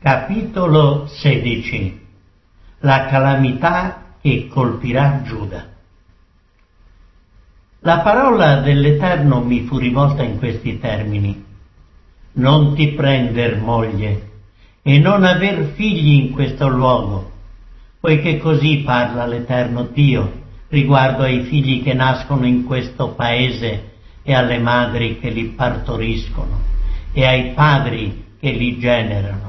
Capitolo 16. La calamità che colpirà Giuda. La parola dell'Eterno mi fu rivolta in questi termini: non ti prender moglie e non aver figli in questo luogo, poiché così parla l'Eterno Dio riguardo ai figli che nascono in questo paese e alle madri che li partoriscono e ai padri che li generano.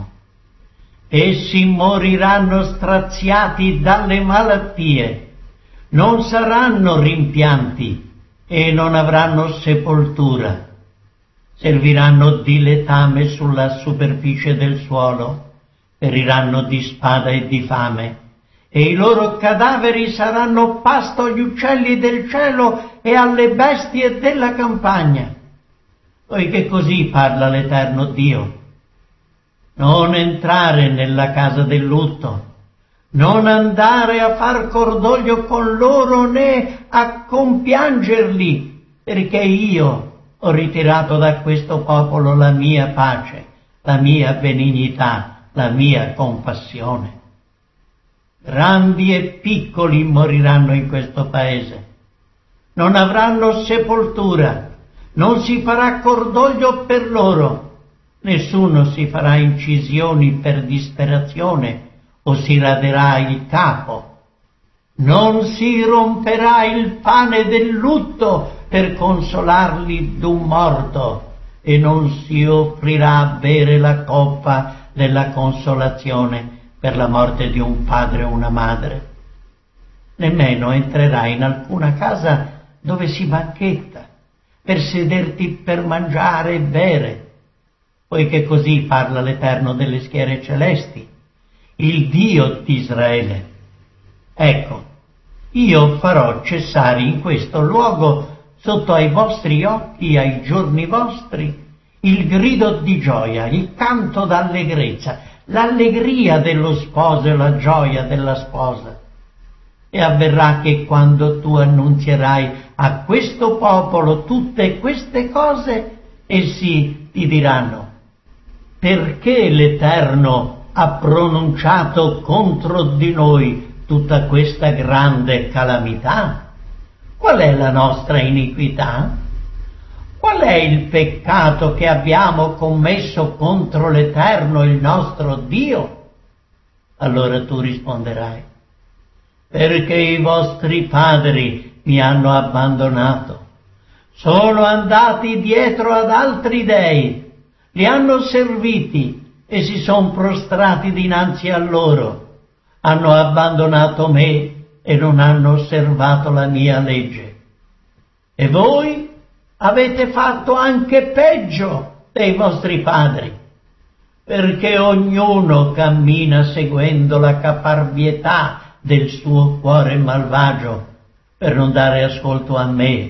Essi moriranno straziati dalle malattie, non saranno rimpianti e non avranno sepoltura. Serviranno di letame sulla superficie del suolo, periranno di spada e di fame, e i loro cadaveri saranno pasto agli uccelli del cielo e alle bestie della campagna. Poiché così parla l'Eterno Dio: non entrare nella casa del lutto, non andare a far cordoglio con loro né a compiangerli, perché io ho ritirato da questo popolo la mia pace, la mia benignità, la mia compassione. Grandi e piccoli moriranno in questo paese, non avranno sepoltura, non si farà cordoglio per loro. Nessuno si farà incisioni per disperazione o si raderà il capo. Non si romperà il pane del lutto per consolarli d'un morto e non si offrirà a bere la coppa della consolazione per la morte di un padre o una madre. Nemmeno entrerai in alcuna casa dove si banchetta per sederti per mangiare e bere, poiché così parla l'Eterno delle schiere celesti, il Dio di Israele. Ecco, io farò cessare in questo luogo, sotto ai vostri occhi, ai giorni vostri, il grido di gioia, il canto d'allegrezza, l'allegria dello sposo e la gioia della sposa. E avverrà che quando tu annunzierai a questo popolo tutte queste cose, essi ti diranno: perché l'Eterno ha pronunciato contro di noi tutta questa grande calamità? Qual è la nostra iniquità? Qual è il peccato che abbiamo commesso contro l'Eterno, il nostro Dio? Allora tu risponderai: perché i vostri padri mi hanno abbandonato, sono andati dietro ad altri dei, li hanno serviti e si son prostrati dinanzi a loro, hanno abbandonato me e non hanno osservato la mia legge. E voi avete fatto anche peggio dei vostri padri, perché ognuno cammina seguendo la caparbietà del suo cuore malvagio per non dare ascolto a me.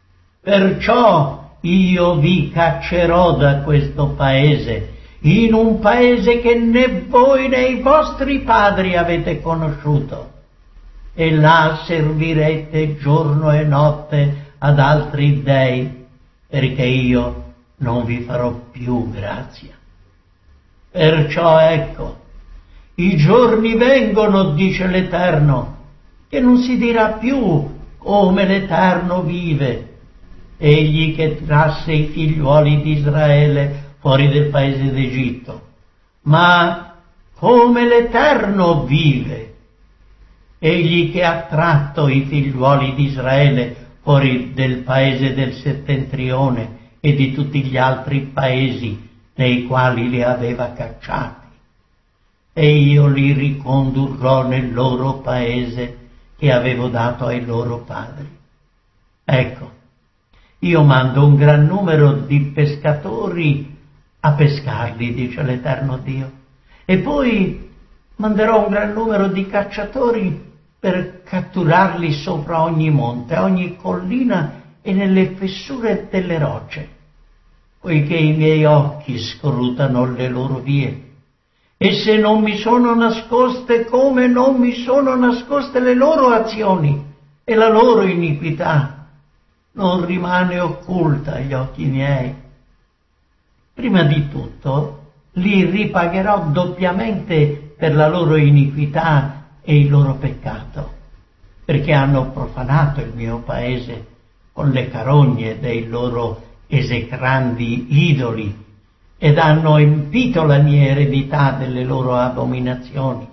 Perciò io vi caccerò da questo paese, in un paese che né voi né i vostri padri avete conosciuto, e là servirete giorno e notte ad altri dei, perché io non vi farò più grazia. Perciò ecco, i giorni vengono, dice l'Eterno, che non si dirà più come l'Eterno vive, egli che trasse i figliuoli di Israele fuori del paese d'Egitto, ma come l'Eterno vive, egli che ha tratto i figliuoli di Israele fuori del paese del settentrione e di tutti gli altri paesi nei quali li aveva cacciati, e io li ricondurrò nel loro paese che avevo dato ai loro padri. Ecco, io mando un gran numero di pescatori a pescarli, dice l'Eterno Dio, e poi manderò un gran numero di cacciatori per catturarli sopra ogni monte, ogni collina e nelle fessure delle rocce, poiché i miei occhi scrutano le loro vie. E se non mi sono nascoste, come non mi sono nascoste le loro azioni e la loro iniquità, non rimane occulta agli occhi miei. Prima di tutto li ripagherò doppiamente per la loro iniquità e il loro peccato, perché hanno profanato il mio paese con le carogne dei loro esecrandi idoli ed hanno empito la mia eredità delle loro abominazioni.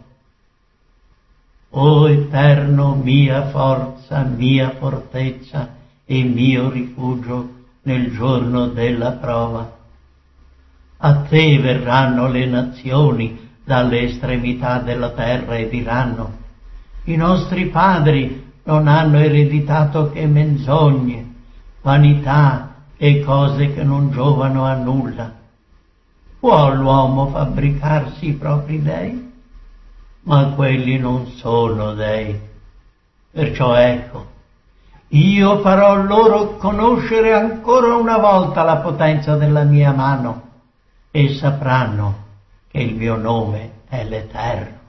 O Eterno, mia forza, mia fortezza e mio rifugio nel giorno della prova, a te verranno le nazioni dalle estremità della terra e diranno: i nostri padri non hanno ereditato che menzogne, vanità e cose che non giovano a nulla. Può l'uomo fabbricarsi i propri dei? Ma quelli non sono dei. Perciò ecco, io farò loro conoscere ancora una volta la potenza della mia mano, e sapranno che il mio nome è l'Eterno.